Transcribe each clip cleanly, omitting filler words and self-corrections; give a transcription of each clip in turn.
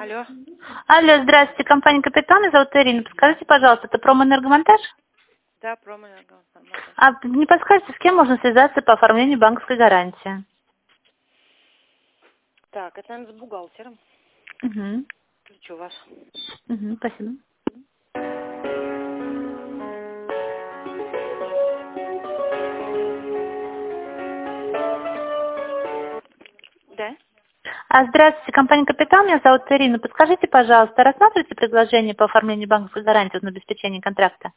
Алло. Алло, здравствуйте, компания «Капитан», меня зовут Ирина. Подскажите, пожалуйста, это промэнергомонтаж? Да, промо-энергомонтаж. А не подскажете, с кем можно связаться по оформлению банковской гарантии? Так, это наверное, с бухгалтером. Угу. Ключу ваш. Угу, спасибо. Да? Здравствуйте, компания «Капитан», меня зовут Ирина. Подскажите, пожалуйста, рассматриваете предложение по оформлению банковской гарантии на обеспечение контракта?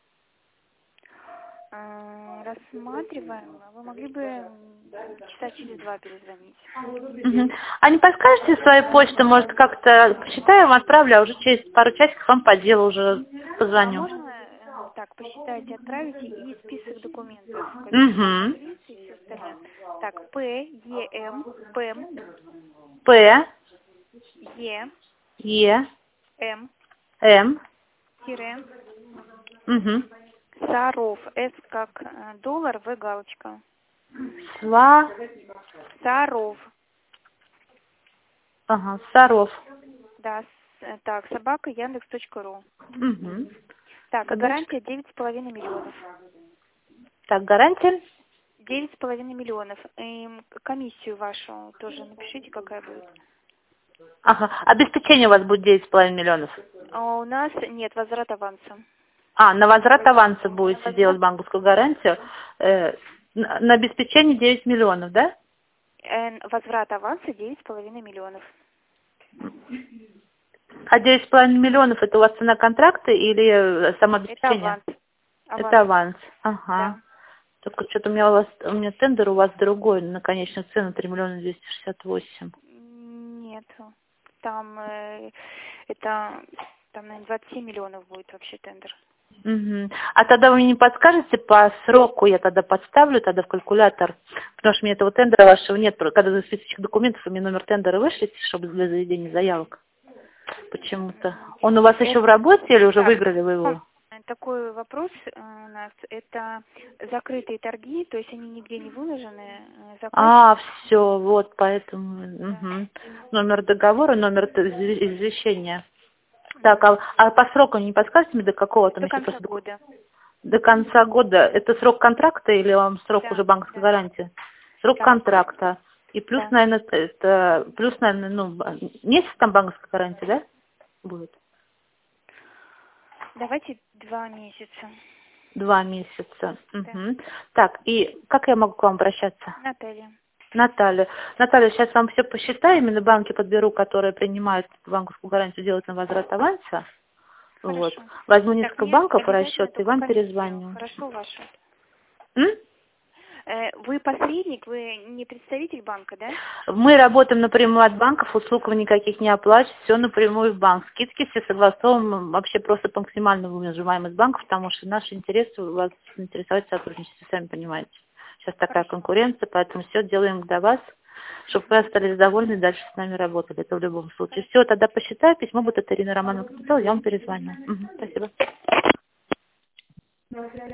Рассматриваем. Вы могли бы часа через 2 перезвонить. Угу. А не подскажете свою почту, может, как-то посчитаю, вам отправлю, а уже через пару часиков вам по делу уже А позвоню. можно так, посчитайте, отправите и список документов, Угу. и все остальное. Так, П, Е, М, ПЭМ, П, Е, Е, М, М, тире, угу. Саров, С как доллар, В галочка. Сва, Саров, ага, Саров. да, так, собака Яндекс.ру. Угу. Так, Собачка. гарантия 9,5 миллионов. Так, гарантия? 9,5 миллионов. Комиссию вашу тоже напишите, какая будет. Ага. Обеспечение у вас будет 9,5 миллионов. А у нас нет возврат аванса. На возврат аванса будете Возврат, делать банковскую гарантию. На обеспечение 9 миллионов, да? возврат аванса 9,5 миллионов. А 9,5 миллионов это у вас цена контракта или Это самообеспечение? аванс. Это Аванс, аванс. Ага. да. Только что-то у меня тендер у вас другой на конечную цену 3 миллиона 268. Нет. Там это там, наверное, 27 миллионов будет вообще тендер. Угу. А тогда вы мне не подскажете по сроку, я тогда подставлю тогда в калькулятор, потому что мне этого тендера вашего нет, когда за списочек документов вы мне номер тендера вышлите, чтобы для заведения заявок. Почему-то. Он у вас еще в работе или уже выиграли вы его? Такой вопрос у нас. Это закрытые торги, то есть они нигде не выложены. Все, вот поэтому. Угу. Номер договора, номер извещения. Так, а по сроку не подскажете мне до какого там До еще конца просто? года. До конца года. Это срок контракта или вам срок уже банковской гарантии? Срок контракта. И плюс, наверное, месяц там банковской гарантии, да? Будет? Давайте 2 месяца. 2 месяца. Да. Угу. Так, и как я могу к вам обращаться? Наталья. Наталья. Наталья, сейчас вам все посчитаю, именно банки подберу, которые принимают банковскую гарантию, делать на возврат аванса. Хорошо. Вот. Возьму Так, несколько мне банков по обязательно расчету и только вам комиссию. перезвоню. Хорошо, вашу. М? Вы посредник, вы не представитель банка, да? Мы работаем напрямую от банков, услуг вы никаких не оплачиваете, все напрямую в банк. Скидки все согласовываем вообще просто по максимальному нажимаем из банков, потому что наш интерес у вас интересовать сотрудничество, сами понимаете. Сейчас такая конкуренция, поэтому все делаем для вас, чтобы вы остались довольны и дальше с нами работали. Это в любом случае. Все, тогда посчитаю, письмо будет от Ирины Романовны, я вам перезвоню. Угу, спасибо.